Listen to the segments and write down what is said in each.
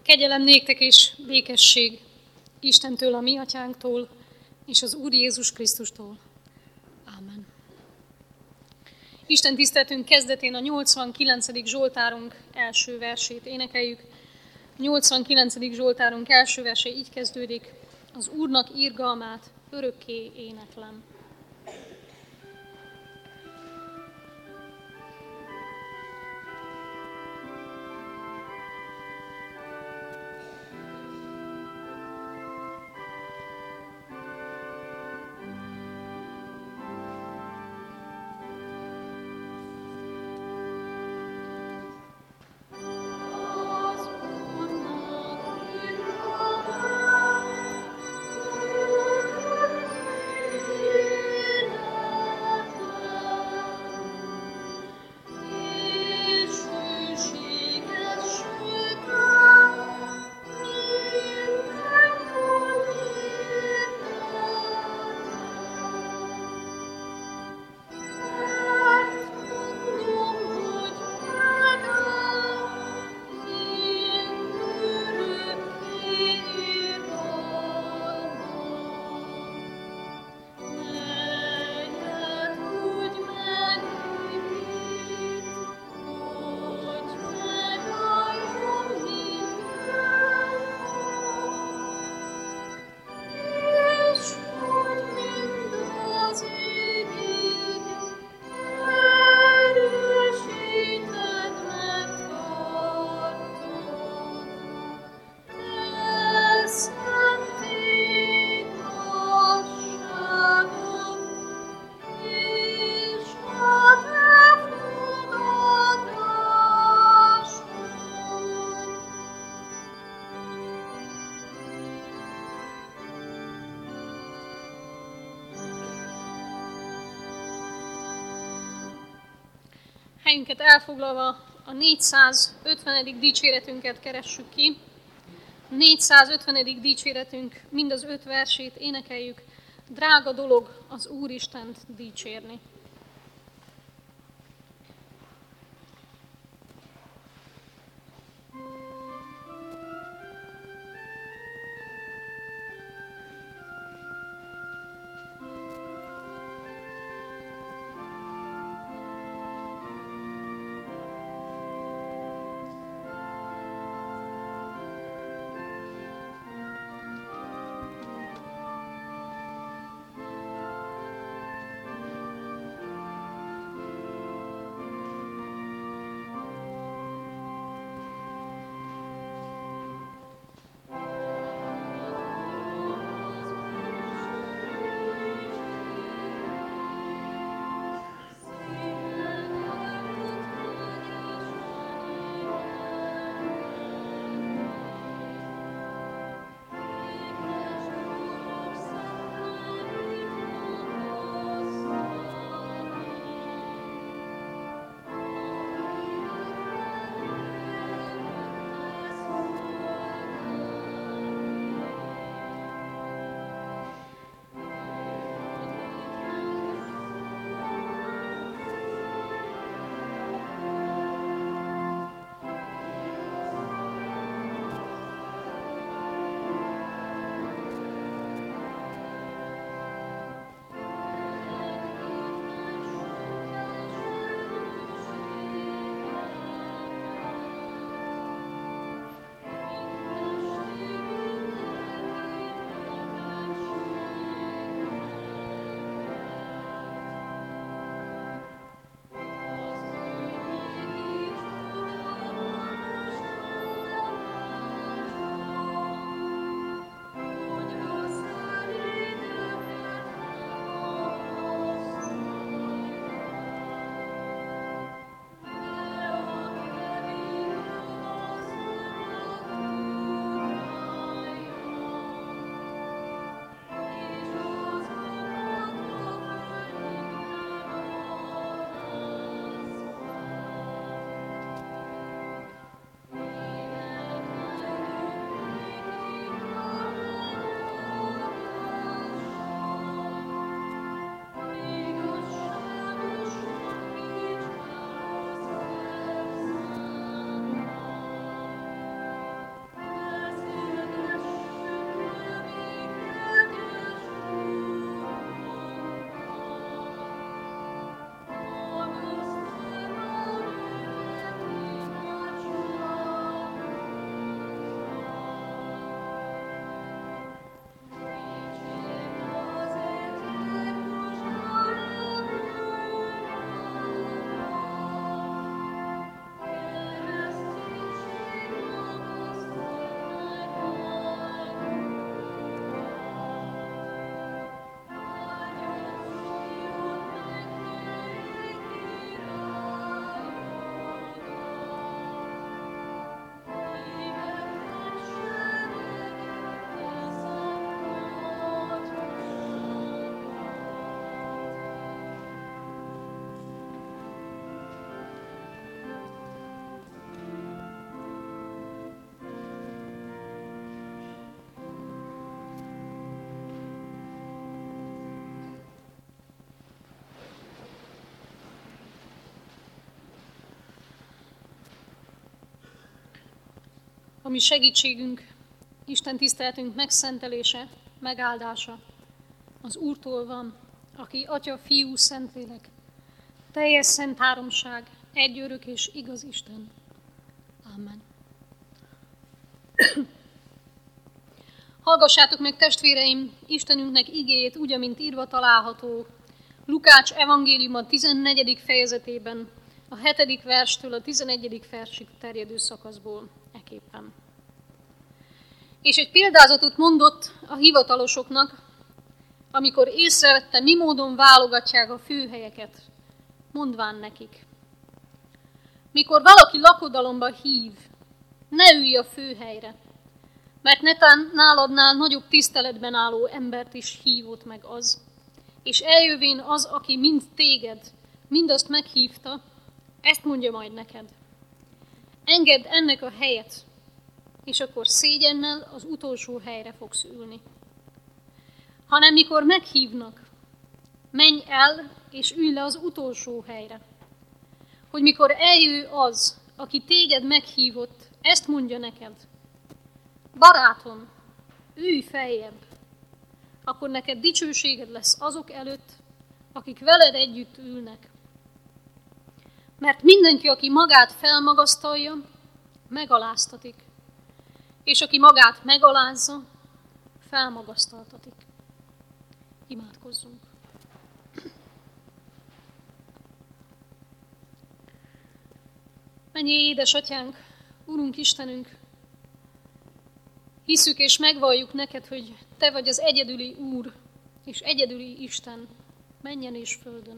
Kegyelem néktek és békesség Istentől, a mi atyánktól, és az Úr Jézus Krisztustól. Ámen. Isten tiszteletünk kezdetén a 89. Zsoltárunk első versét énekeljük. A 89. Zsoltárunk első verse így kezdődik: az Úrnak irgalmát örökké éneklem. Helyünket elfoglalva a 450. dicséretünket keressük ki. 450. dicséretünk mind az 5 versét énekeljük. Drága dolog az Úristent dicsérni. mi segítségünk, Isten tiszteletünk megszentelése, megáldása az Úrtól van, aki Atya, Fiú, Szentlélek, teljes szent háromság, egy örök és igaz Isten. Amen. Hallgassátok meg, testvéreim, Istenünknek igéjét úgy, amint írva található Lukács evangéliuma 14. fejezetében, a 7. verstől a 11. versig terjedő szakaszból eképpen. És egy példázatot mondott a hivatalosoknak, amikor észrevette, mi módon válogatják a főhelyeket, mondván nekik. Mikor valaki lakodalomba hív, ne ülj a főhelyre, mert netán náladnál nagyobb tiszteletben álló embert is hívott meg az, és eljövén az, aki mind téged, mindazt meghívta, ezt mondja majd neked. Engedd ennek a helyet, és akkor szégyennel az utolsó helyre fogsz ülni. Hanem mikor meghívnak, menj el, és ülj le az utolsó helyre. Hogy mikor eljő az, aki téged meghívott, ezt mondja neked. Barátom, ülj feljebb, akkor neked dicsőséged lesz azok előtt, akik veled együtt ülnek. Mert mindenki, aki magát felmagasztalja, megaláztatik, és aki magát megalázza, felmagasztaltatik. Imádkozzunk. Mennyei édesatyánk, Urunk Istenünk, hisszük és megvalljuk neked, hogy te vagy az egyedüli Úr és egyedüli Isten, mennyen és földön.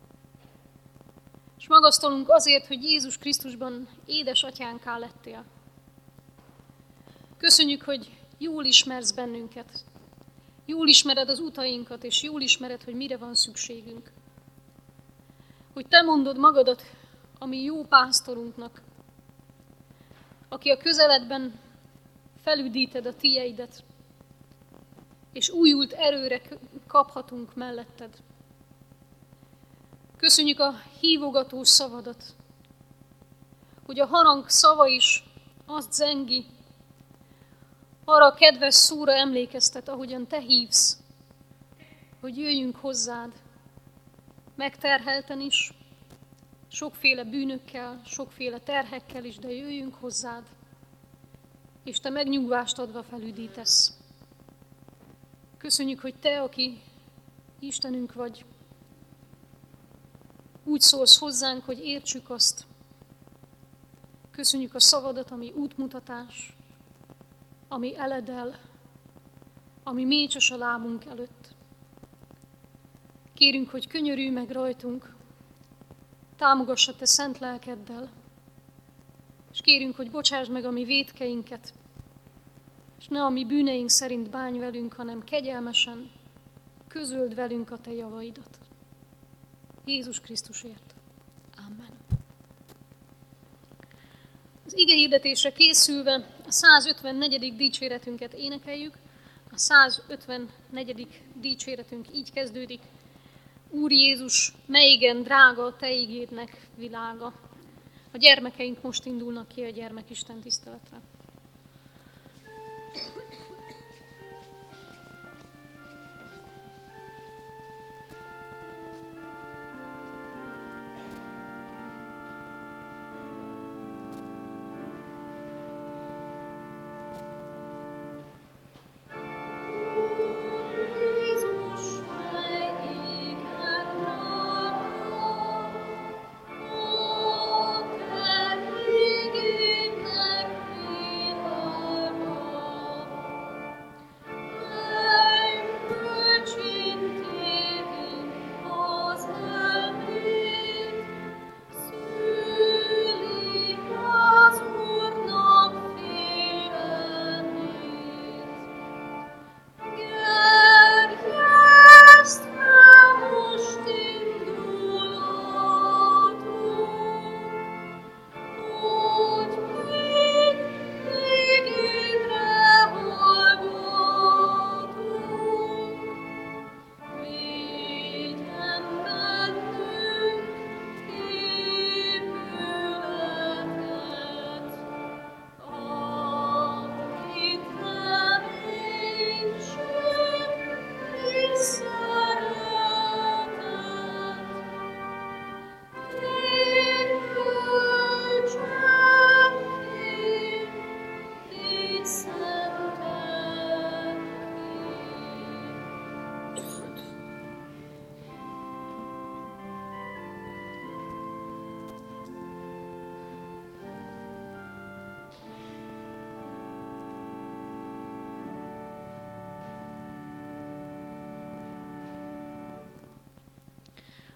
És magasztalunk azért, hogy Jézus Krisztusban édesatyánká lettél. Köszönjük, hogy jól ismersz bennünket, jól ismered az utainkat, és jól ismered, hogy mire van szükségünk. Hogy te mondod magadat a mi jó pásztorunknak, aki a közeledben felüdíted a tieidet, és újult erőre kaphatunk melletted. Köszönjük a hívogató szavadat, hogy a harang szava is azt zengi, arra a kedves szóra emlékeztet, ahogyan te hívsz, hogy jöjjünk hozzád, megterhelten is, sokféle bűnökkel, sokféle terhekkel is, de jöjjünk hozzád, és te megnyugvást adva felüdítesz. Köszönjük, hogy te, aki Istenünk vagy, úgy szólsz hozzánk, hogy értsük azt. Köszönjük a szavadat, ami útmutatás, ami eledel, ami mécses a lábunk előtt. Kérünk, hogy könyörülj meg rajtunk, támogassa te szent lelkeddel, és kérünk, hogy bocsásd meg a mi vétkeinket, és ne a mi bűneink szerint bánj velünk, hanem kegyelmesen közöld velünk a te javaidat. Jézus Krisztusért. Amen. Az ige hirdetésre készülve a 154. dicséretünket énekeljük. A 154. dicséretünk így kezdődik. Úr Jézus, melyigen drága a te igédnek világa. A gyermekeink most indulnak ki a gyermekisten tiszteletre.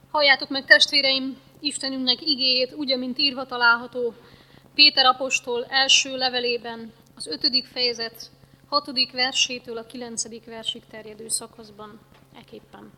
Halljátok meg, testvéreim, Istenünknek igéjét, úgy, amint írva található Péter apostol első levelében, az 5. fejezet 6. versétől a 9. versig terjedő szakaszban eképpen.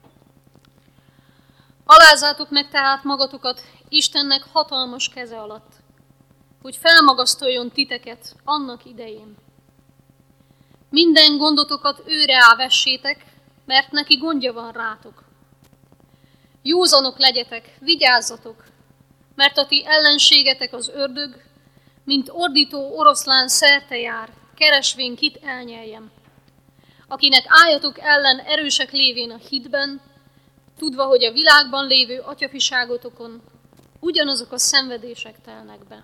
Alázzátok meg tehát magatokat Istennek hatalmas keze alatt, hogy felmagasztaljon titeket annak idején. Minden gondotokat őre vessétek, mert neki gondja van rátok. Józanok legyetek, vigyázzatok, mert a ti ellenségetek az ördög, mint ordító oroszlán szerte jár, keresvén kit elnyeljem. Akinek álljatok ellen erősek lévén a hitben, tudva, hogy a világban lévő atyafiságotokon ugyanazok a szenvedések telnek be.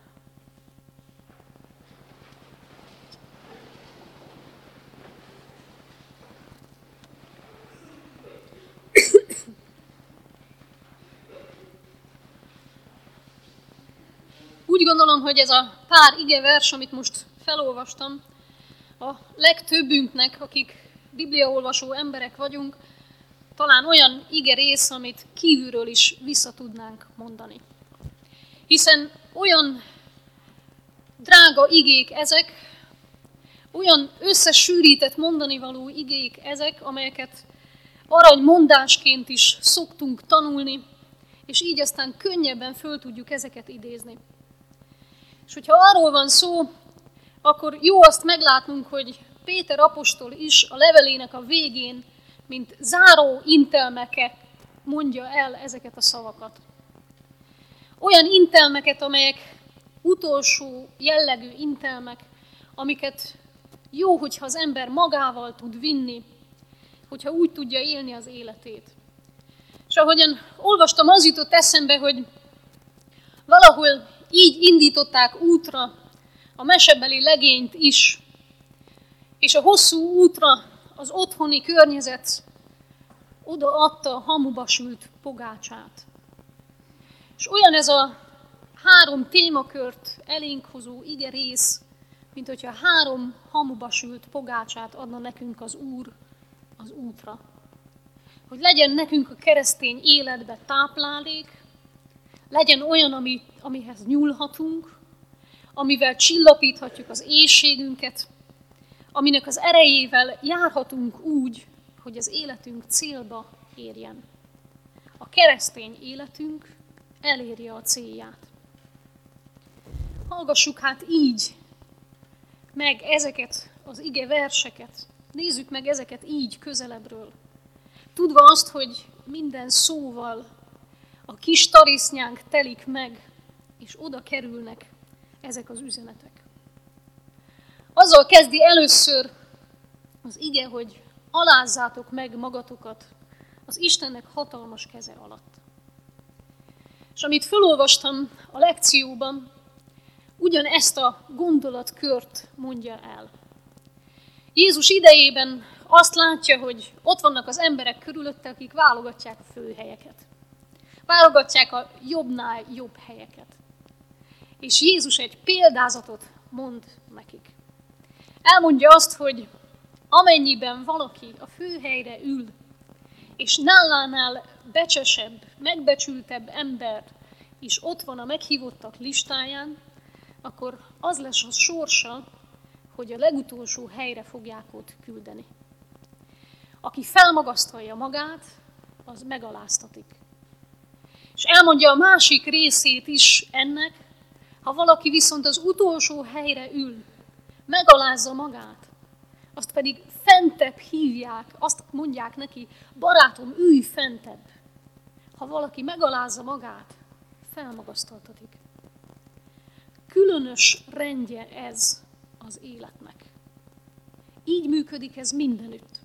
Úgy gondolom, hogy ez a pár igevers, amit most felolvastam, a legtöbbünknek, akik bibliaolvasó emberek vagyunk, talán olyan igerész, amit kívülről is vissza tudnánk mondani. Hiszen olyan drága igék ezek, olyan összesűrített mondanivaló igék ezek, amelyeket aranymondásként is szoktunk tanulni, és így aztán könnyebben föl tudjuk ezeket idézni. És hogyha arról van szó, akkor jó azt meglátnunk, hogy Péter apostol is a levelének a végén, mint záró intelmeket mondja el ezeket a szavakat. Olyan intelmeket, amelyek utolsó jellegű intelmek, amiket jó, hogyha az ember magával tud vinni, hogyha úgy tudja élni az életét. És ahogyan olvastam, az jutott eszembe, hogy valahol így indították útra a mesebeli legényt is, és a hosszú útra az otthoni környezet odaadta a hamuba sült pogácsát. És olyan ez a 3 témakört elénk hozó igerész, mint hogyha 3 hamuba sült pogácsát adna nekünk az Úr az útra. Hogy legyen nekünk a keresztény életbe táplálék, legyen olyan, amihez nyúlhatunk, amivel csillapíthatjuk az éhségünket, aminek az erejével járhatunk úgy, hogy az életünk célba érjen. A keresztény életünk elérje a célját. Hallgassuk hát így meg ezeket az ige verseket, nézzük meg ezeket így közelebbről, tudva azt, hogy minden szóval a kis tarisznyánk telik meg, és oda kerülnek ezek az üzenetek. Azzal kezdi először az ige, hogy alázzátok meg magatokat az Istennek hatalmas keze alatt. És amit felolvastam a lekcióban, ugyanezt a gondolatkört mondja el. Jézus idejében azt látja, hogy ott vannak az emberek körülötte, akik válogatják a főhelyeket. Válogatják a jobbnál jobb helyeket. És Jézus egy példázatot mond nekik. Elmondja azt, hogy amennyiben valaki a főhelyre ül, és nálánál becsesebb, megbecsültebb ember is ott van a meghívottak listáján, akkor az lesz a sorsa, hogy a legutolsó helyre fogják ott küldeni. Aki felmagasztalja magát, az megaláztatik. És elmondja a másik részét is ennek, ha valaki viszont az utolsó helyre ül, megalázza magát, azt pedig fentebb hívják, azt mondják neki, barátom, ülj fentebb. Ha valaki megalázza magát, felmagasztaltatik. Különös rendje ez az életnek. Így működik ez mindenütt.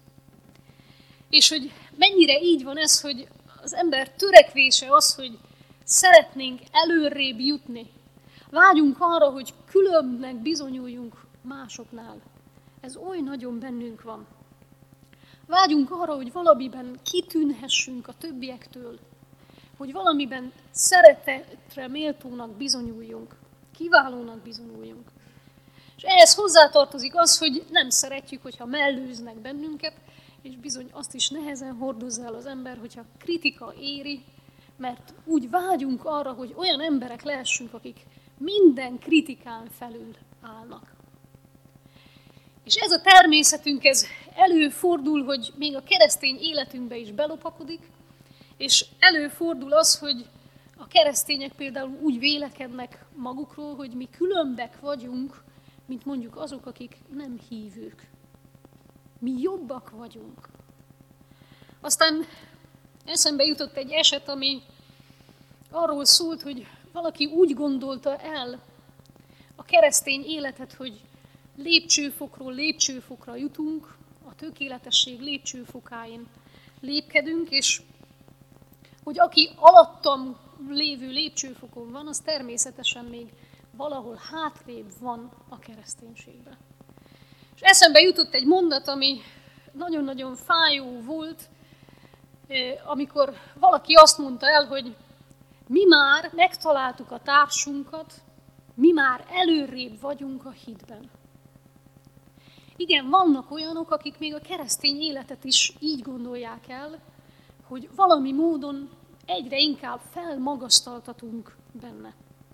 És hogy mennyire így van ez, hogy az ember törekvése az, hogy szeretnénk előrébb jutni. Vágyunk arra, hogy különbnek bizonyuljunk másoknál. Ez oly nagyon bennünk van. Vágyunk arra, hogy valamiben kitűnhessünk a többiektől, hogy valamiben szeretetre méltónak bizonyuljunk, kiválónak bizonyuljunk. És ehhez hozzátartozik az, hogy nem szeretjük, hogyha mellőznek bennünket, és bizony azt is nehezen hordozza el az ember, hogyha kritika éri, mert úgy vágyunk arra, hogy olyan emberek lehessünk, akik minden kritikán felül állnak. És ez a természetünk, ez előfordul, hogy még a keresztény életünkbe is belopakodik, és előfordul az, hogy a keresztények például úgy vélekednek magukról, hogy mi különbek vagyunk, mint mondjuk azok, akik nem hívők. Mi jobbak vagyunk. Aztán eszembe jutott egy eset, ami arról szólt, hogy valaki úgy gondolta el a keresztény életet, hogy lépcsőfokról lépcsőfokra jutunk, a tökéletesség lépcsőfokáin lépkedünk, és hogy aki alattam lévő lépcsőfokon van, az természetesen még valahol hátrébb van a kereszténységben. És eszembe jutott egy mondat, ami nagyon-nagyon fájó volt, amikor valaki azt mondta el, hogy mi már megtaláltuk a társunkat, mi már előrébb vagyunk a hitben. Igen, vannak olyanok, akik még a keresztény életet is így gondolják el, hogy valami módon egyre inkább felmagasztaltatunk benne.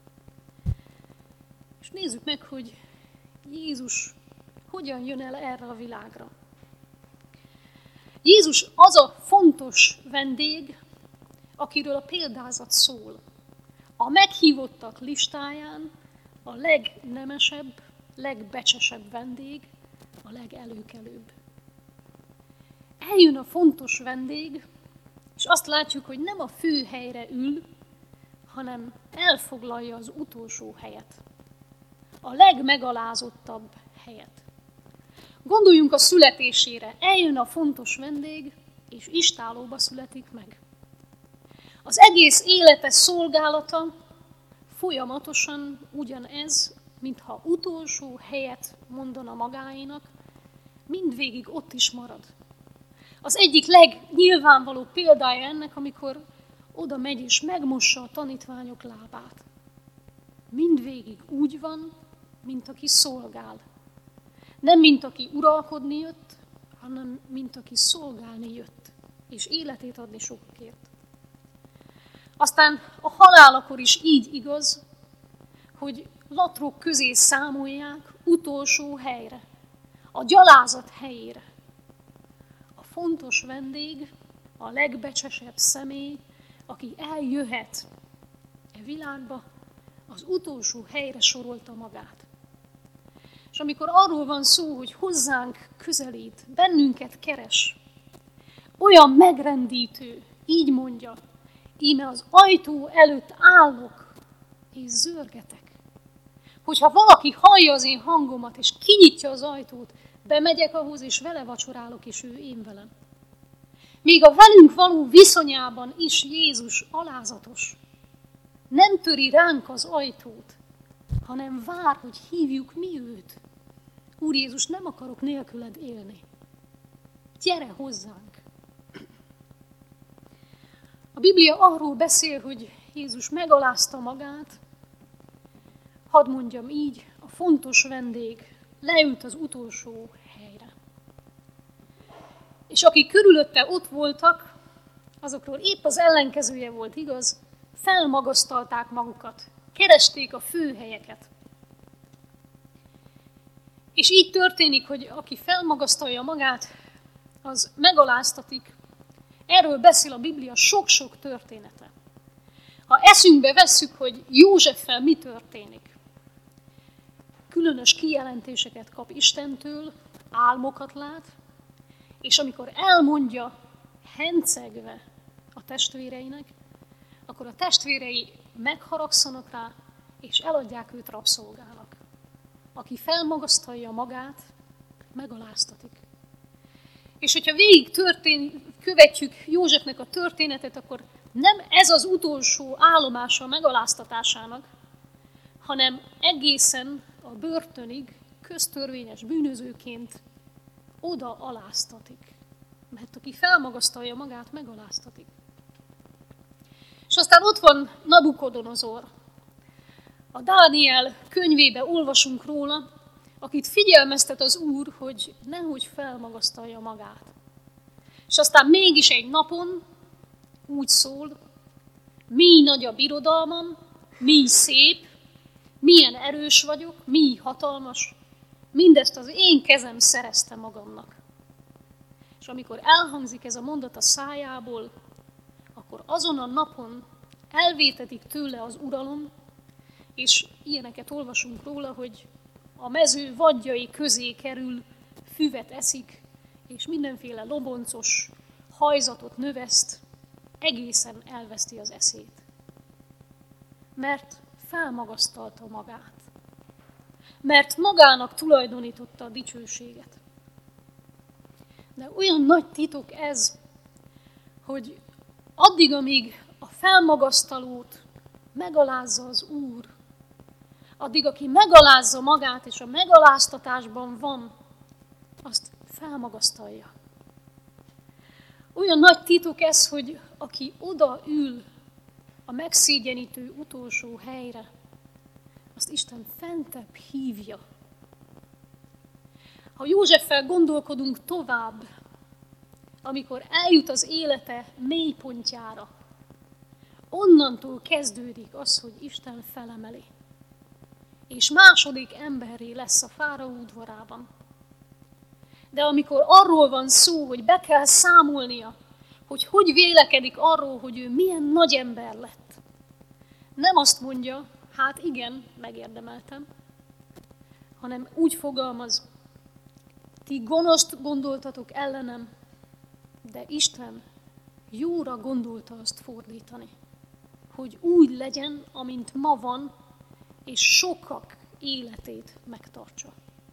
És nézzük meg, hogy Jézus hogyan jön el erre a világra. Jézus az a fontos vendég, akiről a példázat szól. A meghívottak listáján a legnemesebb, legbecsesebb vendég, a legelőkelőbb. Eljön a fontos vendég, és azt látjuk, hogy nem a fő helyre ül, hanem elfoglalja az utolsó helyet. A legmegalázottabb helyet. Gondoljunk a születésére. Eljön a fontos vendég, és istállóba születik meg. Az egész élete szolgálata folyamatosan ugyanez, mintha utolsó helyet mondana magáénak, mindvégig ott is marad. Az egyik legnyilvánvalóbb példája ennek, amikor oda megy és megmossa a tanítványok lábát. Mindvégig úgy van, mint aki szolgál. Nem mint aki uralkodni jött, hanem mint aki szolgálni jött, és életét adni sokakért. Aztán a halálakor is így igaz, hogy latrok közé számolják utolsó helyre, a gyalázat helyére. A fontos vendég, a legbecsesebb személy, aki eljöhet e világba, az utolsó helyre sorolta magát. És amikor arról van szó, hogy hozzánk közelít, bennünket keres, olyan megrendítő, így mondja, íme az ajtó előtt állok, és zörgetek. Hogyha valaki hallja az én hangomat, és kinyitja az ajtót, bemegyek ahhoz, és vele vacsorálok, és ő én velem. Még a velünk való viszonyában is Jézus alázatos. Nem töri ránk az ajtót, hanem vár, hogy hívjuk mi őt. Úr Jézus, nem akarok nélküled élni. Gyere hozzánk! A Biblia arról beszél, hogy Jézus megalázta magát, hadd mondjam így, a fontos vendég leült az utolsó helyre. És akik körülötte ott voltak, azokról épp az ellenkezője volt igaz, felmagasztalták magukat, keresték a főhelyeket. És így történik, hogy aki felmagasztalja magát, az megaláztatik. Erről beszél a Biblia sok-sok története. Ha eszünkbe vesszük, hogy Józseffel mi történik, különös kijelentéseket kap Istentől, álmokat lát, és amikor elmondja hencegve a testvéreinek, akkor a testvérei megharagszanak rá, és eladják őt rabszolgának. Aki felmagasztalja magát, megaláztatik. És hogyha követjük Józsefnek a történetet, akkor nem ez az utolsó állomása a megaláztatásának, hanem egészen a börtönig köztörvényes bűnözőként oda aláztatik. Mert aki felmagasztalja magát, megaláztatik. És aztán ott van Nabukodonozor. A Dániel könyvébe olvasunk róla, akit figyelmeztet az Úr, hogy nehogy felmagasztalja magát. És aztán mégis egy napon úgy szól, mi nagy a birodalmam, mi szép, milyen erős vagyok, mi hatalmas, mindezt az én kezem szerezte magamnak. És amikor elhangzik ez a mondat a szájából, akkor azon a napon elvétetik tőle az uralom, és ilyeneket olvasunk róla, hogy a mező vadjai közé kerül, füvet eszik, és mindenféle loboncos hajzatot növeszt, egészen elveszti az eszét. Mert felmagasztalta magát. Mert magának tulajdonította a dicsőséget. De olyan nagy titok ez, hogy addig, amíg a felmagasztalót megalázza az Úr, addig, aki megalázza magát, és a megaláztatásban van, azt felmagasztalja. Olyan nagy titok ez, hogy aki odaül a megszégyenítő utolsó helyre, azt Isten fentebb hívja. Ha Józseffel gondolkodunk tovább, amikor eljut az élete mélypontjára, onnantól kezdődik az, hogy Isten felemeli. És második emberré lesz a fáraó udvarában. De amikor arról van szó, hogy be kell számolnia, hogy vélekedik arról, hogy ő milyen nagy ember lett, nem azt mondja, hát igen, megérdemeltem, hanem úgy fogalmaz, ti gonoszt gondoltatok ellenem, de Isten jóra gondolta azt fordítani, hogy úgy legyen, amint ma van, és sokak életét megtartsa.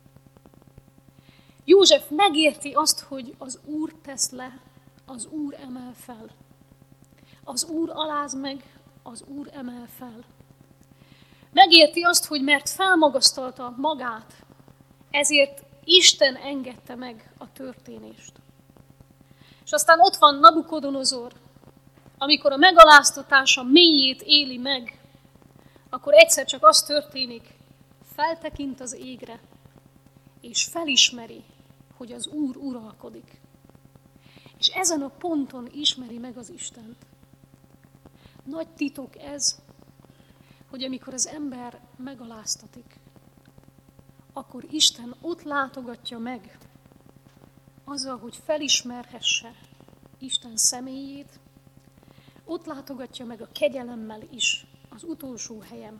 József megérti azt, hogy az Úr tesz le, az Úr emel fel. Az Úr aláz meg, az Úr emel fel. Megérti azt, hogy mert felmagasztalta magát, ezért Isten engedte meg a történést. És aztán ott van Nabukodonozor, amikor a megaláztatása mélyét éli meg, akkor egyszer csak az történik, feltekint az égre, és felismeri, hogy az Úr uralkodik. És ezen a ponton ismeri meg az Istent. Nagy titok ez, hogy amikor az ember megaláztatik, akkor Isten ott látogatja meg, azzal, hogy felismerhesse Isten személyét, ott látogatja meg a kegyelemmel is az utolsó helyen.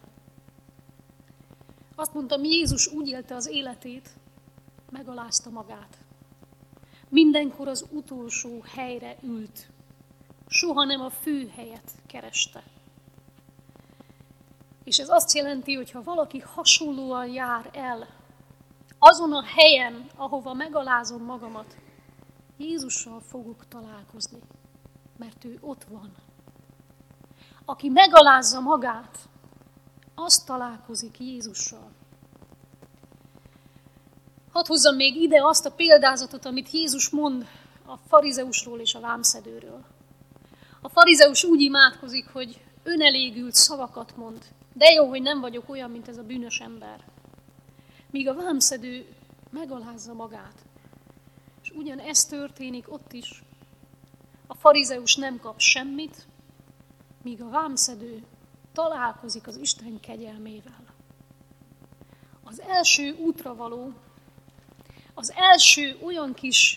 Azt mondtam, Jézus úgy élte az életét, megalázta magát. Mindenkor az utolsó helyre ült. Soha nem a fő helyet kereste. És ez azt jelenti, hogy ha valaki hasonlóan jár el, azon a helyen, ahova megalázom magamat, Jézussal fogok találkozni, mert ő ott van. Aki megalázza magát, az találkozik Jézussal. Hadd hozzam még ide azt a példázatot, amit Jézus mond a farizeusról és a vámszedőről. A farizeus úgy imádkozik, hogy önelégült szavakat mond. De jó, hogy nem vagyok olyan, mint ez a bűnös ember. Míg a vámszedő megalázza magát. És ugyanez történik ott is. A farizeus nem kap semmit, míg a vámszedő találkozik az Isten kegyelmével. Az első útra való, az első olyan kis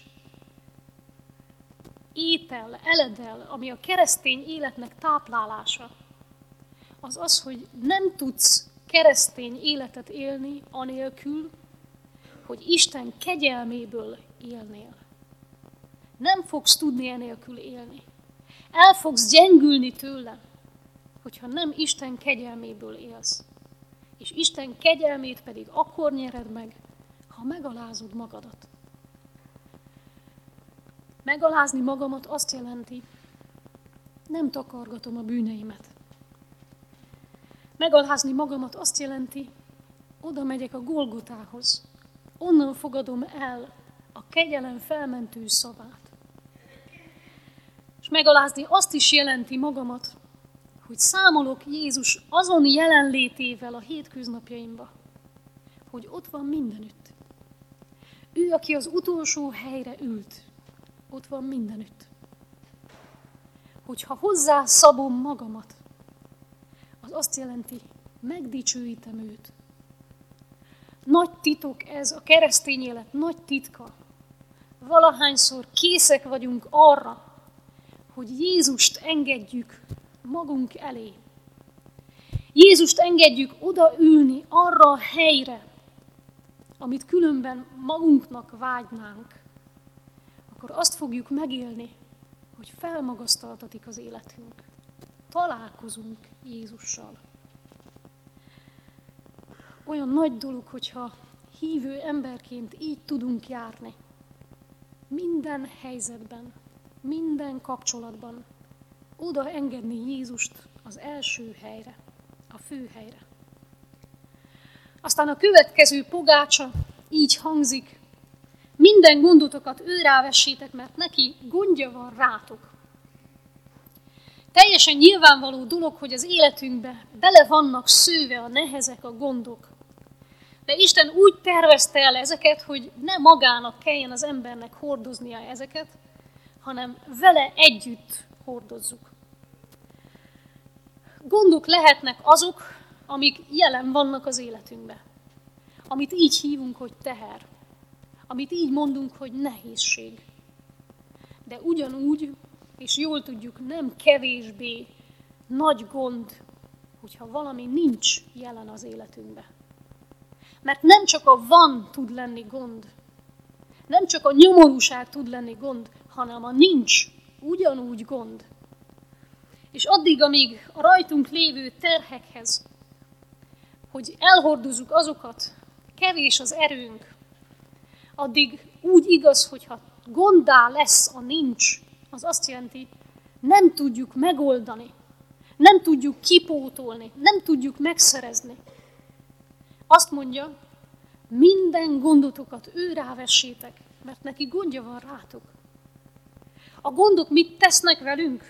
étel, eledel, ami a keresztény életnek táplálása, az az, hogy nem tudsz keresztény életet élni anélkül, hogy Isten kegyelméből élnél. Nem fogsz tudni enélkül élni. El fogsz gyengülni tőle, hogyha nem Isten kegyelméből élsz. És Isten kegyelmét pedig akkor nyered meg, ha megalázod magadat. Megalázni magamat azt jelenti, nem takargatom a bűneimet. Megalázni magamat azt jelenti, oda megyek a Golgotához, onnan fogadom el a kegyelem felmentő szavát. És megalázni azt is jelenti magamat, hogy számolok Jézus azon jelenlétével a hétköznapjaimba, hogy ott van mindenütt. Ő, aki az utolsó helyre ült, ott van mindenütt. Hogyha hozzá szabom magamat, az azt jelenti, megdicsőítem őt. Nagy titok ez, a keresztény élet nagy titka. Valahányszor készek vagyunk arra, hogy Jézust engedjük magunk elé. Jézust engedjük odaülni arra a helyre, amit különben magunknak vágynánk, akkor azt fogjuk megélni, hogy felmagasztaltatik az életünk. Találkozunk Jézussal. Olyan nagy dolog, hogyha hívő emberként így tudunk járni. Minden helyzetben, minden kapcsolatban oda engedni Jézust az első helyre, a fő helyre. Aztán a következő pogácsa így hangzik: minden gondotokat ő rávessétek, mert neki gondja van rátok. Teljesen nyilvánvaló dolog, hogy az életünkbe bele vannak szőve a nehezek, a gondok. De Isten úgy tervezte el ezeket, hogy ne magának kelljen az embernek hordoznia ezeket, hanem vele együtt hordozzuk. Gondok lehetnek azok, amik jelen vannak az életünkben. Amit így hívunk, hogy teher. Amit így mondunk, hogy nehézség. De ugyanúgy, és jól tudjuk, nem kevésbé nagy gond, hogyha valami nincs jelen az életünkben. Mert nem csak a van tud lenni gond, nem csak a nyomorúság tud lenni gond, hanem a nincs ugyanúgy gond. És addig, amíg a rajtunk lévő terhekhez, hogy elhordozzuk azokat, kevés az erőnk, addig úgy igaz, hogyha gonddá lesz a nincs, az azt jelenti, nem tudjuk megoldani, nem tudjuk kipótolni, nem tudjuk megszerezni. Azt mondja, minden gondotokat ő rávessétek, mert neki gondja van rátok. A gondok mit tesznek velünk?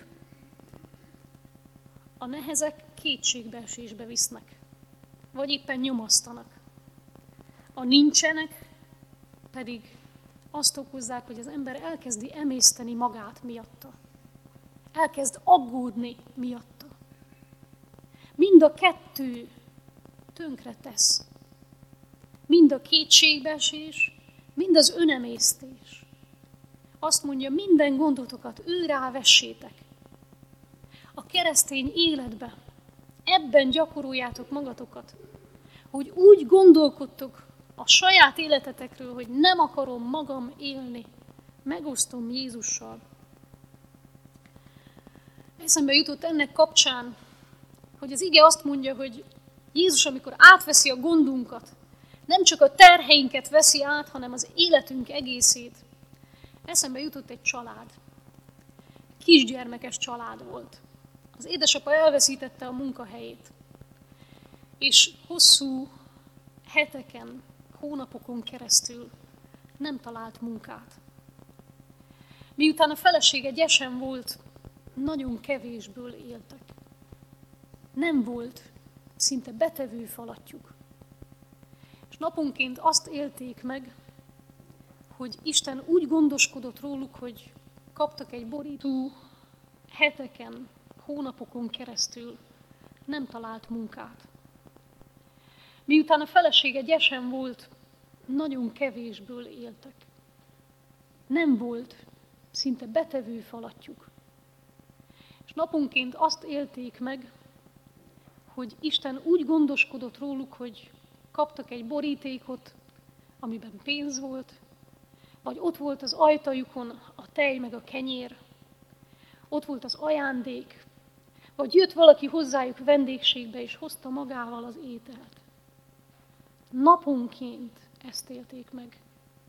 A nehezek kétségbeesésbe visznek, vagy éppen nyomasztanak. A nincsenek pedig azt okozzák, hogy az ember elkezdi emészteni magát miatta. Elkezd aggódni miatta. Mind a kettő tönkre tesz. Mind a kétségbeesés, mind az önemésztés. Azt mondja, minden gondotokat ő rávessétek. A keresztény életbe ebben gyakoroljátok magatokat, hogy úgy gondolkodtok a saját életetekről, hogy nem akarom magam élni, megosztom Jézussal. Eszembe jutott ennek kapcsán, hogy az ige azt mondja, hogy Jézus, amikor átveszi a gondunkat, nem csak a terheinket veszi át, hanem az életünk egészét. Eszembe jutott egy család. Kisgyermekes család volt. Az édesapa elveszítette a munkahelyét, és hosszú heteken, hónapokon keresztül nem talált munkát. Miután a felesége gyesen volt, nagyon kevésből éltek. Nem volt szinte betevő falatjuk. És naponként azt élték meg, hogy Isten úgy gondoskodott róluk, hogy kaptak egy borító, heteken, hónapokon keresztül nem talált munkát. Miután a felesége gyesen volt, nagyon kevésből éltek. Nem volt szinte betevő falatjuk. És naponként azt élték meg, hogy Isten úgy gondoskodott róluk, hogy kaptak egy borítékot, amiben pénz volt, vagy ott volt az ajtajukon a tej meg a kenyér, ott volt az ajándék, vagy jött valaki hozzájuk vendégségbe, és hozta magával az ételt. Naponként ezt élték meg.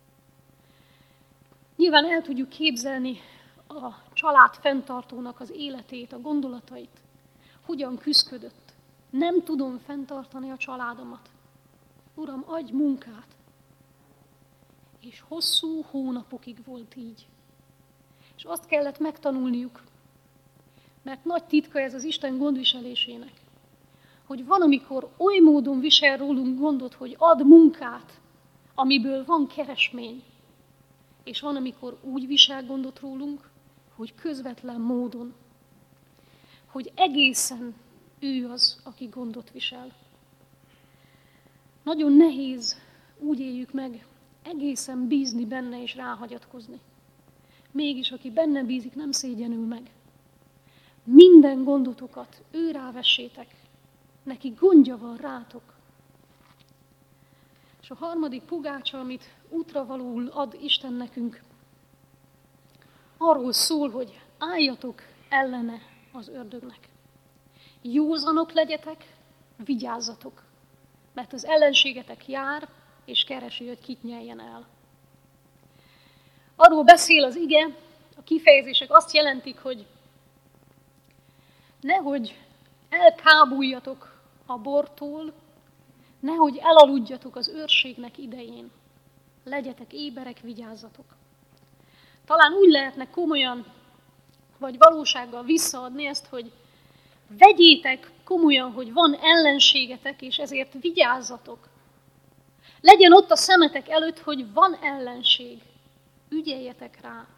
Nyilván el tudjuk képzelni a család fenntartónak az életét, a gondolatait. Hogyan küszködött. Nem tudom fenntartani a családomat. Uram, adj munkát. És hosszú hónapokig volt így. És azt kellett megtanulniuk, mert nagy titka ez az Isten gondviselésének, hogy van, amikor oly módon visel rólunk gondot, hogy ad munkát, amiből van keresmény, és van, amikor úgy visel gondot rólunk, hogy közvetlen módon, hogy egészen ő az, aki gondot visel. Nagyon nehéz, úgy éljük meg, egészen bízni benne és ráhagyatkozni. Mégis, aki benne bízik, nem szégyenül meg. Minden gondotokat ő rávessétek, neki gondja van rátok. És a harmadik pogácsa, amit útravalóul ad Isten nekünk, arról szól, hogy álljatok ellene az ördögnek. Józanok legyetek, vigyázzatok, mert az ellenségetek jár, és keresi, hogy kit nyeljen el. Arról beszél az ige, a kifejezések azt jelentik, hogy nehogy elkábuljatok a bortól, nehogy elaludjatok az őrségnek idején. Legyetek éberek, vigyázzatok. Talán úgy lehetne komolyan, vagy valósággal visszaadni ezt, hogy vegyétek komolyan, hogy van ellenségetek, és ezért vigyázzatok. Legyen ott a szemetek előtt, hogy van ellenség. Ügyeljetek rá.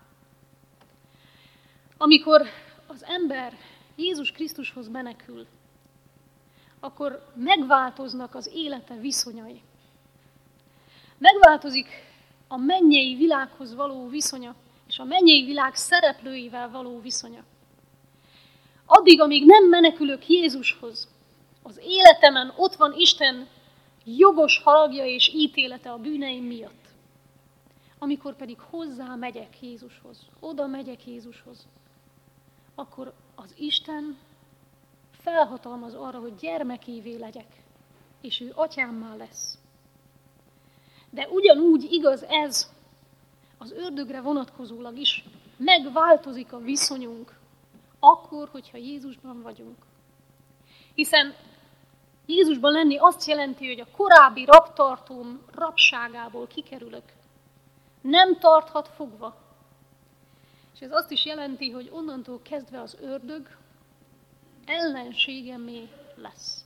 Amikor az ember Jézus Krisztushoz menekül, akkor megváltoznak az élete viszonyai. Megváltozik a mennyei világhoz való viszonya, és a mennyei világ szereplőivel való viszonya. Addig, amíg nem menekülök Jézushoz, az életemen ott van Isten jogos haragja és ítélete a bűneim miatt. Amikor pedig hozzá megyek Jézushoz, oda megyek Jézushoz, akkor az Isten felhatalmaz arra, hogy gyermekévé legyek, és ő atyámmá lesz. De ugyanúgy igaz ez az ördögre vonatkozólag is, megváltozik a viszonyunk akkor, hogyha Jézusban vagyunk. Hiszen Jézusban lenni azt jelenti, hogy a korábbi rabtartóm rabságából kikerülök. Nem tarthat fogva. És ez azt is jelenti, hogy onnantól kezdve az ördög ellenségemé lesz.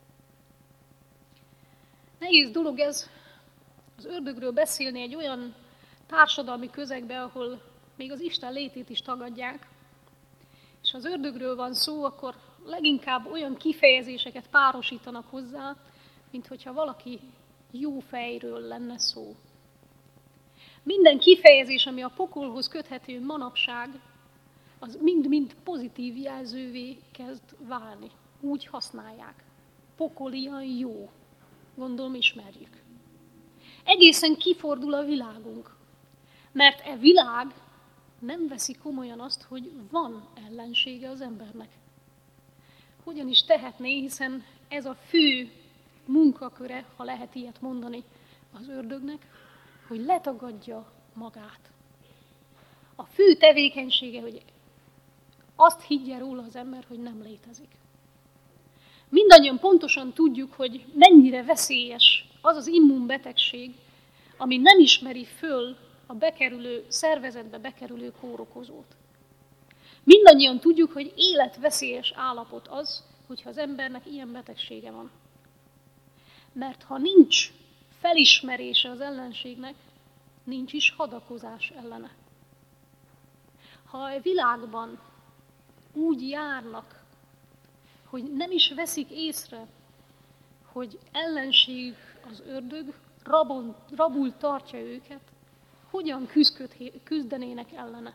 Nehéz dolog ez az ördögről beszélni egy olyan társadalmi közegbe, ahol még az Isten létét is tagadják. És ha az ördögről van szó, akkor leginkább olyan kifejezéseket párosítanak hozzá, mint hogyha valaki jó fejről lenne szó. Minden kifejezés, ami a pokolhoz köthető manapság, az mind-mind pozitív jelzővé kezd válni. Úgy használják. Pokol ilyen jó. Gondolom ismerjük. Egészen kifordul a világunk. Mert e világ nem veszi komolyan azt, hogy van ellensége az embernek. Hogyan is tehetné, hiszen ez a fő munkaköre, ha lehet ilyet mondani, az ördögnek, hogy letagadja magát. A fő tevékenysége, hogy azt higgye róla az ember, hogy nem létezik. Mindannyian pontosan tudjuk, hogy mennyire veszélyes az az immunbetegség, ami nem ismeri föl a szervezetbe bekerülő kórokozót. Mindannyian tudjuk, hogy életveszélyes állapot az, hogyha az embernek ilyen betegsége van. Mert ha nincs felismerése az ellenségnek, nincs is hadakozás ellene. Ha a világban úgy járnak, hogy nem is veszik észre, hogy ellenség az ördög, rabul tartja őket, hogyan küzdenének ellene.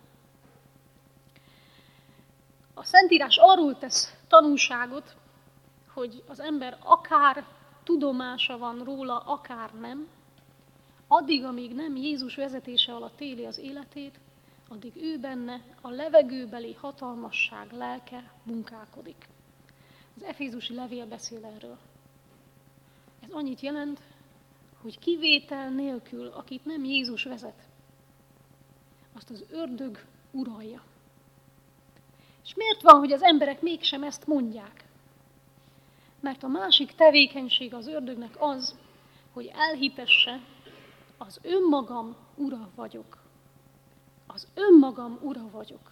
A Szentírás arról tesz tanúságot, hogy az ember akár tudomása van róla, akár nem, addig, amíg nem Jézus vezetése alatt éli az életét, addig ő benne a levegőbeli hatalmasság lelke munkálkodik. Az Efézusi levél beszél erről. Ez annyit jelent, hogy kivétel nélkül, akit nem Jézus vezet, azt az ördög uralja. És miért van, hogy az emberek mégsem ezt mondják? Mert a másik tevékenység az ördögnek az, hogy elhitesse, az önmagam ura vagyok. Az önmagam ura vagyok.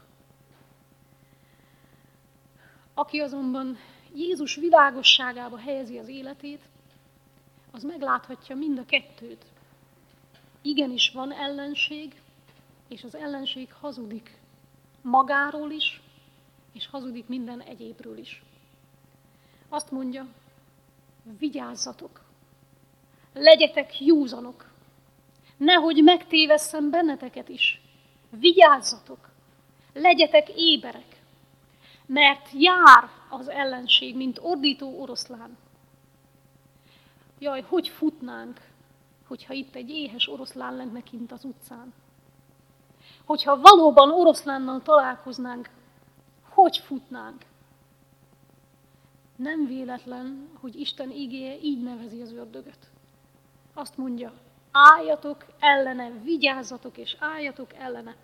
Aki azonban Jézus világosságába helyezi az életét, az megláthatja mind a kettőt. Igenis van ellenség, és az ellenség hazudik magáról is, és hazudik minden egyébről is. Azt mondja, vigyázzatok, legyetek józanok, nehogy megtévesszem benneteket is. Vigyázzatok, legyetek éberek, mert jár az ellenség, mint ordító oroszlán. Jaj, hogy futnánk, hogyha itt egy éhes oroszlán lenne kint az utcán. Hogyha valóban oroszlánnal találkoznánk, hogy futnánk. Nem véletlen, hogy Isten igéje így nevezi az ördögöt. Azt mondja, álljatok ellene, vigyázzatok és álljatok ellene.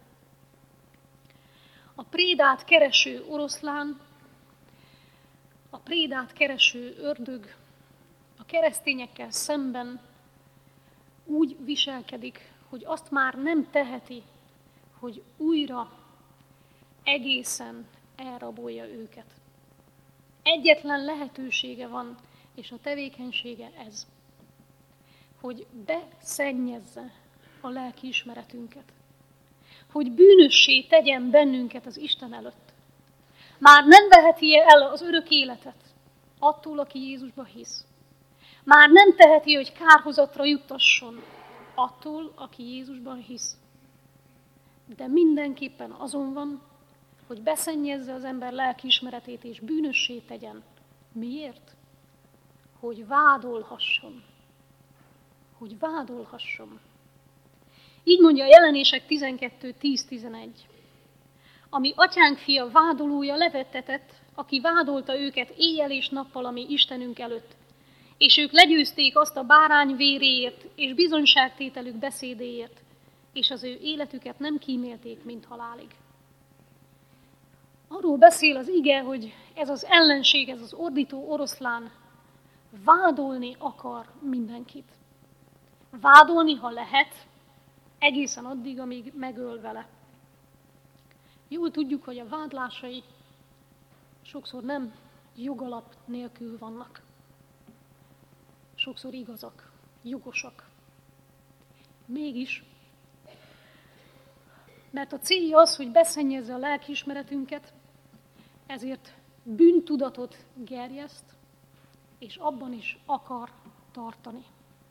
A prédát kereső oroszlán, a prédát kereső ördög a keresztényekkel szemben úgy viselkedik, hogy azt már nem teheti, hogy újra egészen elrabolja őket. Egyetlen lehetősége van, és a tevékenysége ez, hogy beszennyezze a lelkiismeretünket, hogy bűnössé tegyen bennünket az Isten előtt. Már nem veheti el az örök életet attól, aki Jézusba hisz. Már nem teheti, hogy kárhozatra juttasson attól, aki Jézusban hisz. De mindenképpen azon van, hogy beszennyezze az ember lelkiismeretét és bűnössé tegyen. Miért? Hogy vádolhasson. Hogy vádolhasson. Így mondja a Jelenések 12:10-11. Ami atyánk fia vádolója levettetett, aki vádolta őket éjjel és nappal a mi Istenünk előtt, és ők legyőzték azt a bárány véréért és bizonyságtételük beszédéért, és az ő életüket nem kímélték, mint halálig. Arról beszél az ige, hogy ez az ellenség, ez az ordító oroszlán vádolni akar mindenkit. Vádolni, ha lehet, egészen addig, amíg megöl vele. Jól tudjuk, hogy a vádlásai sokszor nem jogalap nélkül vannak. Sokszor igazak, jogosak. Mégis, mert a célja az, hogy beszennyezze a lelkiismeretünket, ezért bűntudatot gerjeszt, és abban is akar tartani.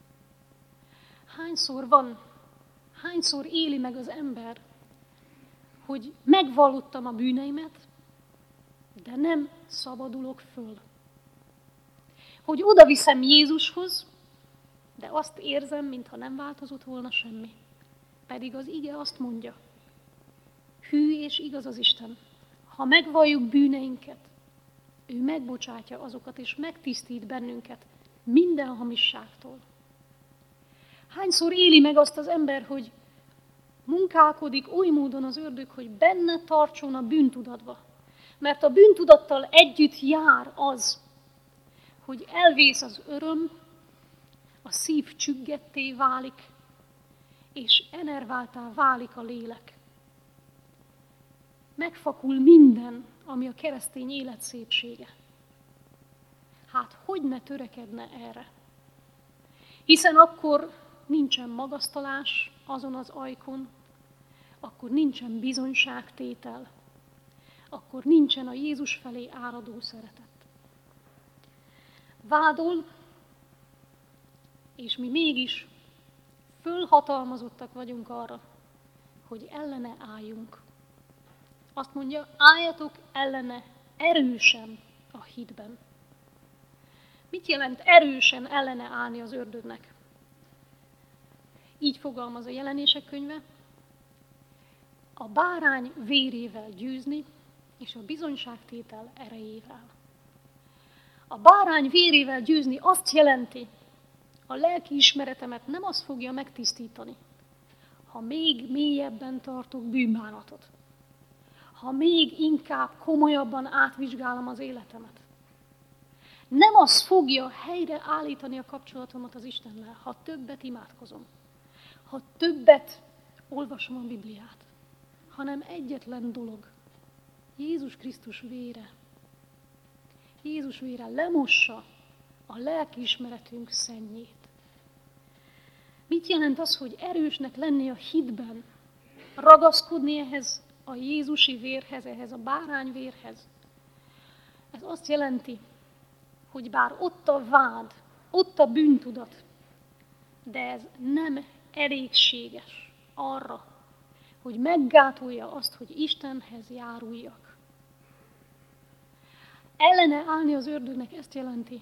Hányszor éli meg az ember, hogy megvallottam a bűneimet, de nem szabadulok föl. Hogy oda viszem Jézushoz, de azt érzem, mintha nem változott volna semmi. Pedig az ige azt mondja, hű és igaz az Isten. Ha megvalljuk bűneinket, ő megbocsátja azokat, és megtisztít bennünket minden hamisságtól. Hányszor éli meg azt az ember, hogy munkálkodik oly módon az ördög, hogy benne tartson a bűntudatba. Mert a bűntudattal együtt jár az, hogy elvész az öröm, a szív csüggetté válik, és enerváltá válik a lélek. Megfakul minden, ami a keresztény élet szépsége. Hát, hogy ne törekedne erre? Hiszen akkor nincsen magasztalás azon az ajkon, akkor nincsen bizonyságtétel, akkor nincsen a Jézus felé áradó szeretet. Vádol, és mi mégis fölhatalmazottak vagyunk arra, hogy ellene álljunk. Azt mondja, álljatok ellene erősen a hitben. Mit jelent erősen ellene állni az ördögnek? Így fogalmaz a Jelenések könyve, a bárány vérével győzni, és a bizonyságtétel erejével. A bárány vérével győzni azt jelenti, a lelkiismeretemet nem az fogja megtisztítani, ha még mélyebben tartok bűnbánatot, ha még inkább komolyabban átvizsgálom az életemet. Nem az fogja helyre állítani a kapcsolatomat az Istennel, ha többet imádkozom, ha többet olvasom a Bibliát, hanem egyetlen dolog, Jézus Krisztus vére. Jézus vére lemossa a lelkiismeretünk szennyét. Mit jelent az, hogy erősnek lenni a hitben, ragaszkodni ehhez a Jézusi vérhez, ehhez a bárányvérhez? Ez azt jelenti, hogy bár ott a vád, ott a bűntudat, de ez nem elégséges arra, hogy meggátolja azt, hogy Istenhez járuljak. Ellene állni az ördögnek ezt jelenti,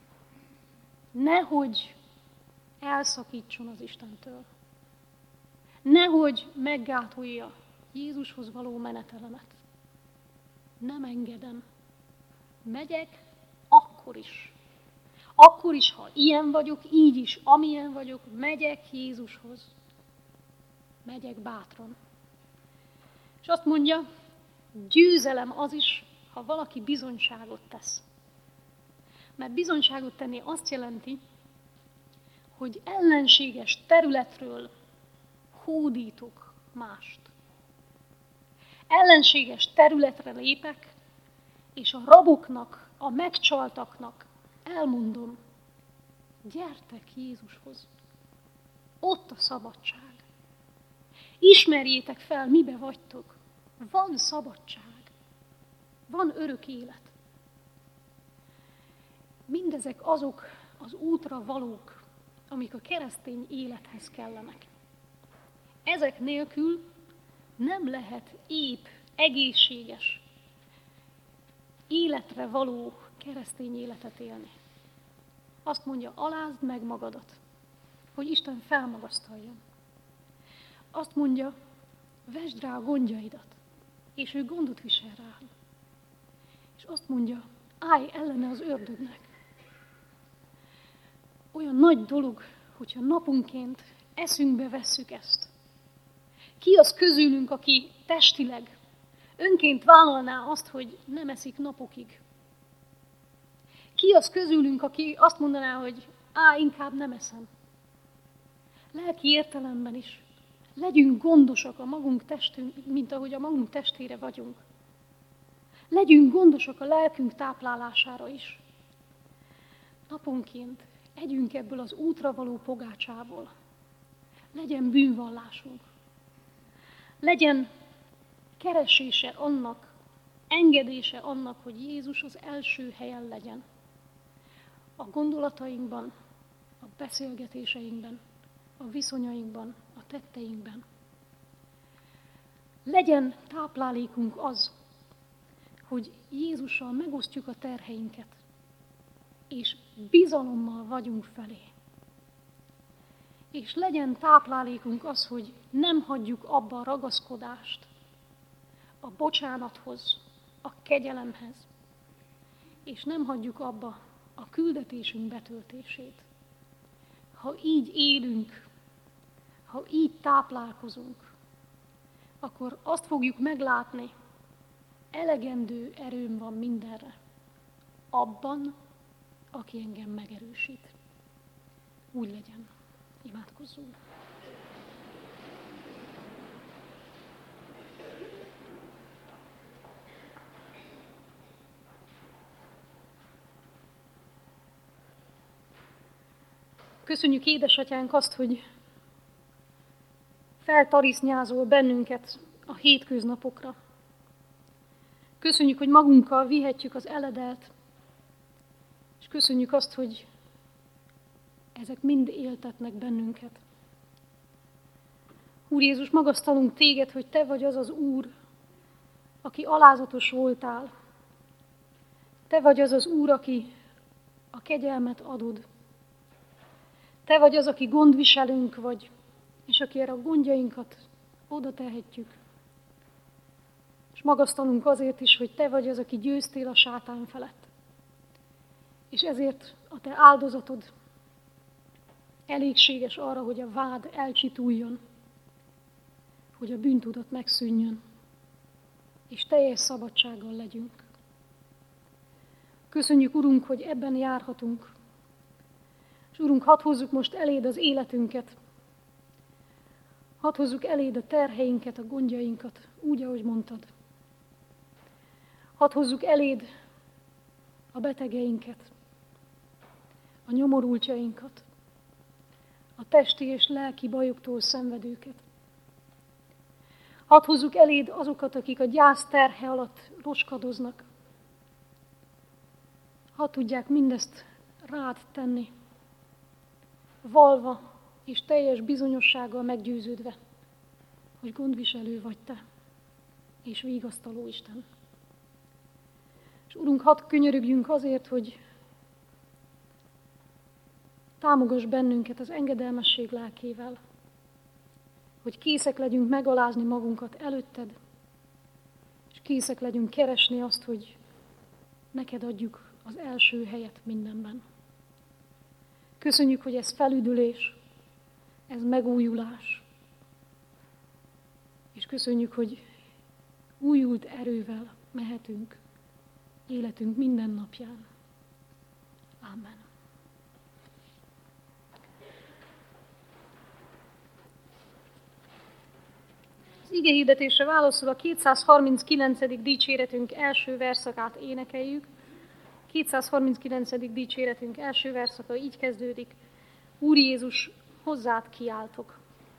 nehogy elszakítson az Istentől. Nehogy meggátolja Jézushoz való menetelemet. Nem engedem. Megyek akkor is. Akkor is, ha ilyen vagyok, így is, amilyen vagyok, megyek Jézushoz. Megyek bátran. És azt mondja, győzelem az is, ha valaki bizonyságot tesz. Mert bizonyságot tenni azt jelenti, hogy ellenséges területről hódítok mást. Ellenséges területre lépek, és a raboknak, a megcsaltaknak elmondom, gyertek Jézushoz. Ott a szabadság. Ismerjétek fel, mibe vagytok. Van szabadság. Van örök élet. Mindezek azok az útra valók, amik a keresztény élethez kellenek. Ezek nélkül nem lehet épp, egészséges, életre való keresztény életet élni. Azt mondja, alázd meg magadat, hogy Isten felmagasztaljon. Azt mondja, vesd rá a gondjaidat, és ő gondot visel rá. És azt mondja, állj ellene az ördögnek. Olyan nagy dolog, hogyha napunként eszünkbe vesszük ezt. Ki az közülünk, aki testileg önként vállalná azt, hogy nem eszik napokig? Ki az közülünk, aki azt mondaná, hogy inkább nem eszem? Lelki értelemben is. Legyünk gondosak a magunk testünk, mint ahogy a magunk testére vagyunk. Legyünk gondosak a lelkünk táplálására is. Naponként együnk ebből az útra való pogácsából. Legyen bűnvallásunk. Legyen keresése annak, engedése annak, hogy Jézus az első helyen legyen. A gondolatainkban, a beszélgetéseinkben, a viszonyainkban, a tetteinkben. Legyen táplálékunk az, hogy Jézussal megosztjuk a terheinket, és bizalommal vagyunk felé. És legyen táplálékunk az, hogy nem hagyjuk abba a ragaszkodást a bocsánathoz, a kegyelemhez, és nem hagyjuk abba a küldetésünk betöltését. Ha így élünk, ha így táplálkozunk, akkor azt fogjuk meglátni, elegendő erőm van mindenre. Abban, aki engem megerősít. Úgy legyen. Imádkozzunk. Köszönjük, édesatyánk, azt, hogy feltarisznyázol bennünket a hétköznapokra. Köszönjük, hogy magunkkal vihetjük az eledelt, és köszönjük azt, hogy ezek mind éltetnek bennünket. Úr Jézus, magasztalunk téged, hogy te vagy az az Úr, aki alázatos voltál. Te vagy az az Úr, aki a kegyelmet adod. Te vagy az, aki gondviselőnk vagy, és aki erre a gondjainkat oda tehetjük. És magasztalunk azért is, hogy te vagy az, aki győztél a sátán felett. És ezért a te áldozatod elégséges arra, hogy a vád elcsituljon, hogy a bűntudat megszűnjön, és teljes szabadsággal legyünk. Köszönjük, Urunk, hogy ebben járhatunk. És Urunk, hadd hozzuk most eléd az életünket. Hadd hozzuk eléd a terheinket, a gondjainkat, úgy, ahogy mondtad. Hadd hozzuk eléd a betegeinket, a nyomorultjainkat, a testi és lelki bajoktól szenvedőket. Hadd hozzuk eléd azokat, akik a gyász terhe alatt roskadoznak. ha tudják mindezt rád tenni, valva és teljes bizonyossággal meggyőződve, hogy gondviselő vagy te, és vigasztaló Isten. És Urunk, hadd könyörögjünk azért, hogy támogass bennünket az engedelmesség lelkével, hogy készek legyünk megalázni magunkat előtted, és készek legyünk keresni azt, hogy neked adjuk az első helyet mindenben. Köszönjük, hogy ez felüdülés, ez megújulás, és köszönjük, hogy újult erővel mehetünk életünk minden napján. Amen. Az igehirdetésre válaszul a 239. dicséretünk első verszakát énekeljük. 239. dicséretünk első verszaka így kezdődik. Úr Jézus, hozzád kiáltok.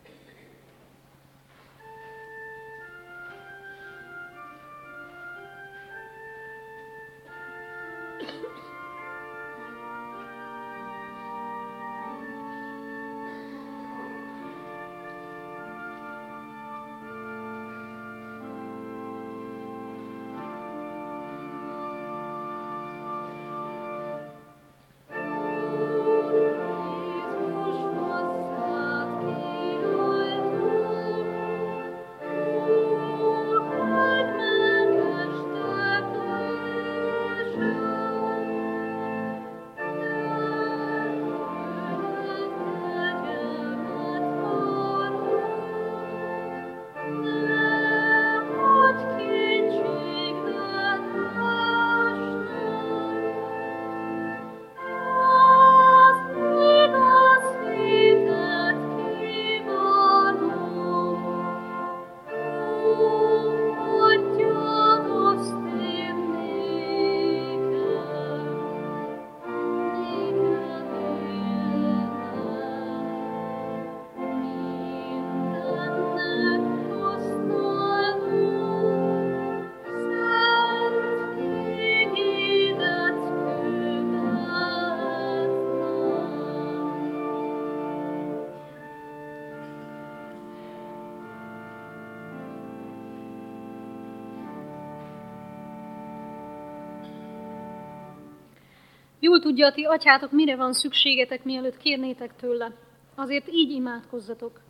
Jól tudja a ti atyátok, mire van szükségetek, mielőtt kérnétek tőle. Azért így imádkozzatok.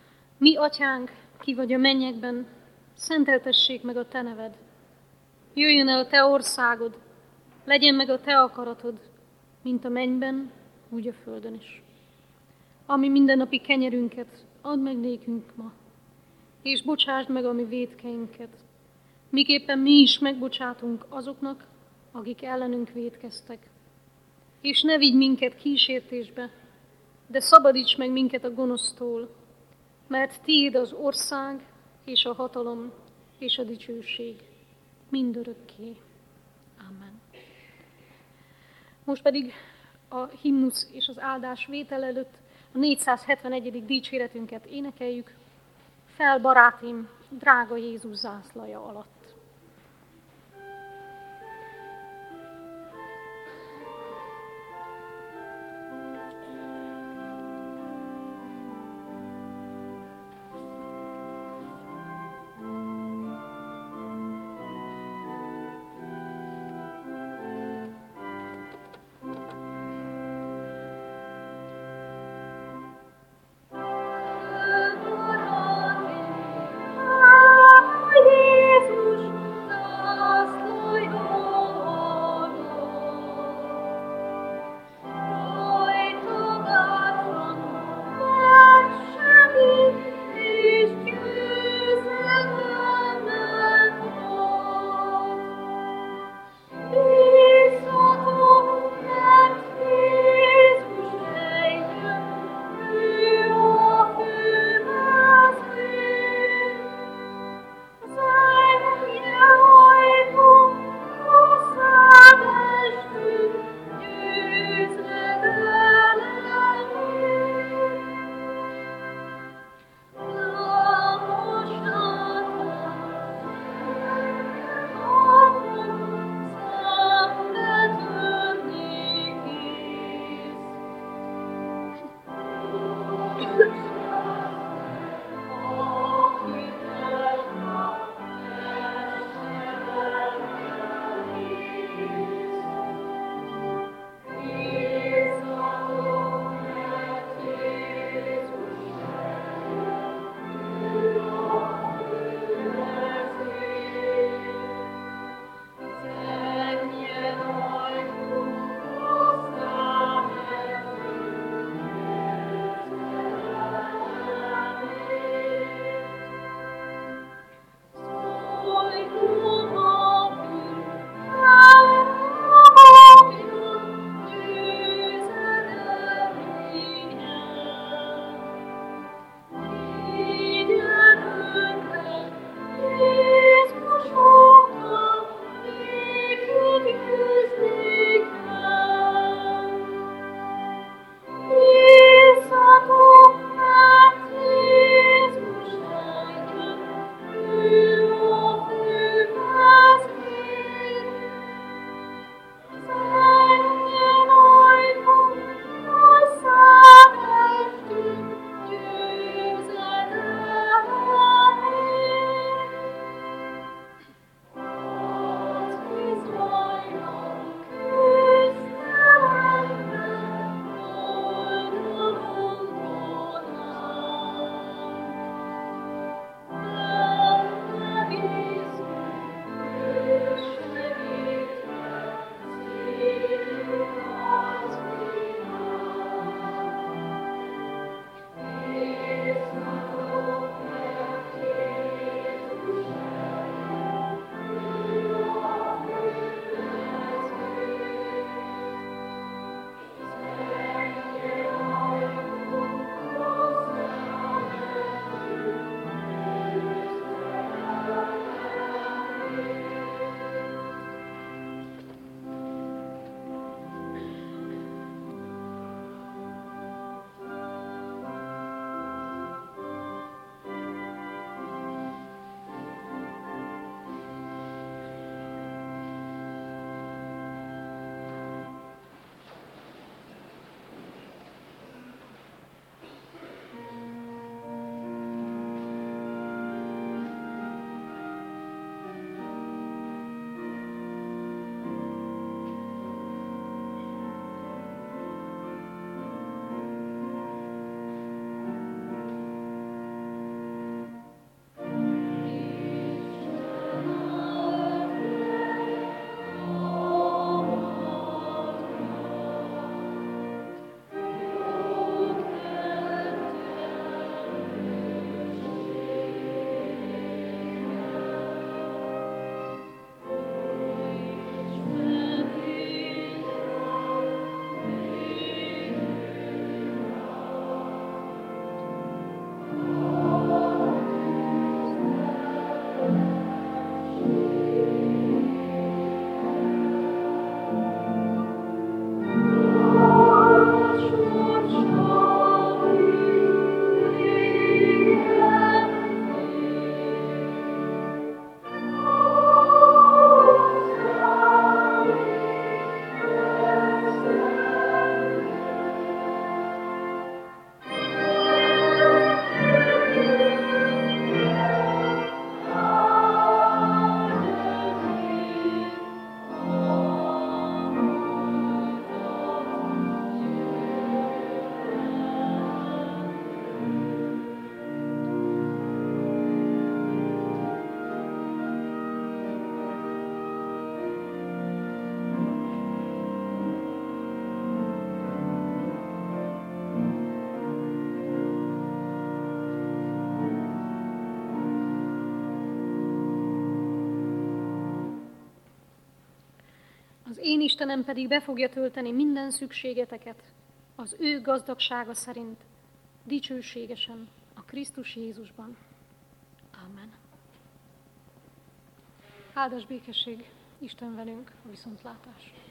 Mi atyánk, ki vagy a mennyekben, szenteltessék meg a te neved. Jöjjön el a te országod, legyen meg a te akaratod, mint a mennyben, úgy a földön is. Ami mindennapi kenyerünket add meg nékünk ma, és bocsásd meg a mi vétkeinket, miképpen mi is megbocsátunk azoknak, akik ellenünk vétkeztek. És ne vigy minket kísértésbe, de szabadíts meg minket a gonosztól, mert tiéd az ország, és a hatalom, és a dicsőség mindörökké. Amen. Most pedig a himnusz és az áldás vétel előtt a 471. dicséretünket énekeljük. Fel, barátim, drága Jézus zászlaja alatt. Jézus Istenem pedig be fogja tölteni minden szükségeteket az ő gazdagsága szerint, dicsőségesen a Krisztus Jézusban. Amen. Áldás békesség, Isten velünk, a viszontlátás.